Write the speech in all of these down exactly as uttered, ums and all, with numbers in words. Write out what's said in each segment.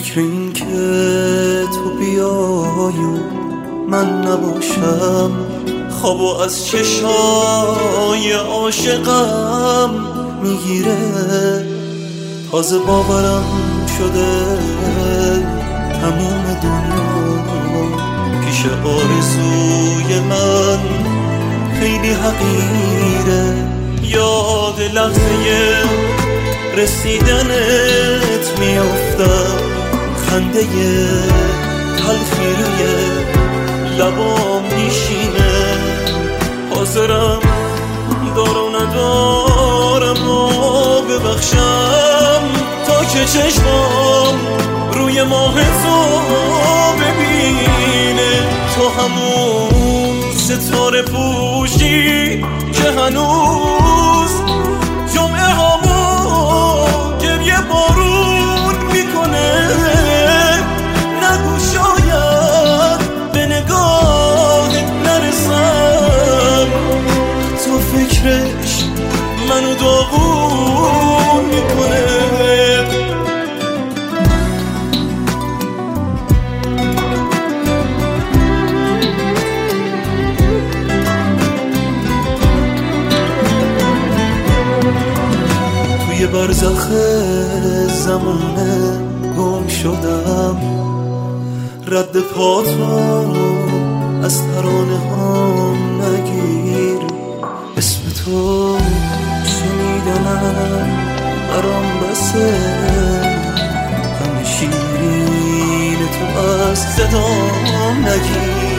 فکر این که تو بیای و من نباشم خوابو از چشای عاشقم میگیره. تازه باورم شده تموم دنیا پیش آرزوی من خیلی حقیره. یاد لحظه رسیدنت میافتم، خنده تلخی روی لبام میشینه. حاضرم دار و ندارم و ببخشم تا که چشمام روی ماه تو ببینه. تو همون ستاره پوشی که هنوز جمعه هامو گریه بارون میکنه. نگو شاید به نگاهت نرسم، تو فکرش منو داغون میکنه. توی برزخ زمونه گم شدم، رد پاتو از ترانه هام نگیر. اسم تو شنیدنم برام بسه، غم شیرین تو از صدام نگیر.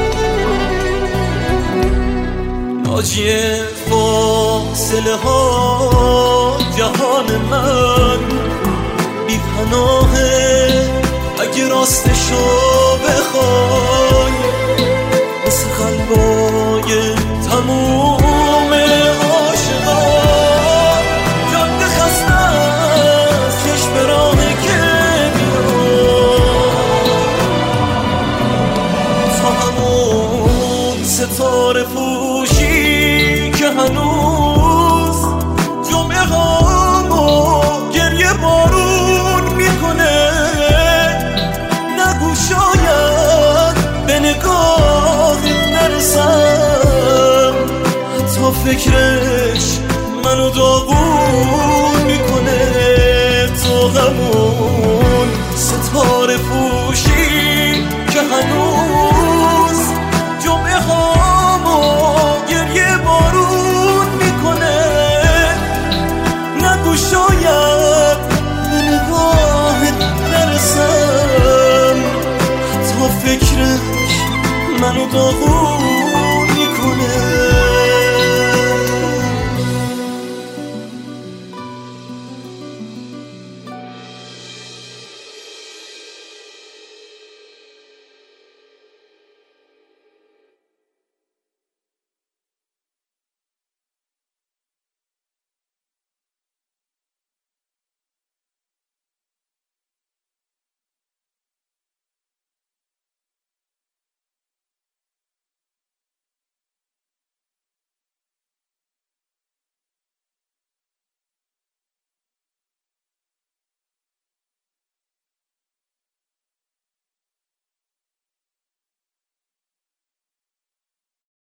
ناجی فاصله ها جهان من بی پناهه، اگه راستشو بخوای مثل قلبای تموم عاشقا جاده خسته از چشم راهه که میاد. تو همون ستاره پوشی که هنوز جمعه هامو گریه بارون میکنه. نگو شاید به نگاهت نرسم، تا فکرش منو داغون میکنه. تو همون ستاره پوشی که هنوز جمعه هامو گریه بارون میکنه. نگو شاید به نگاهت نرسم، تا فکرش منو داغون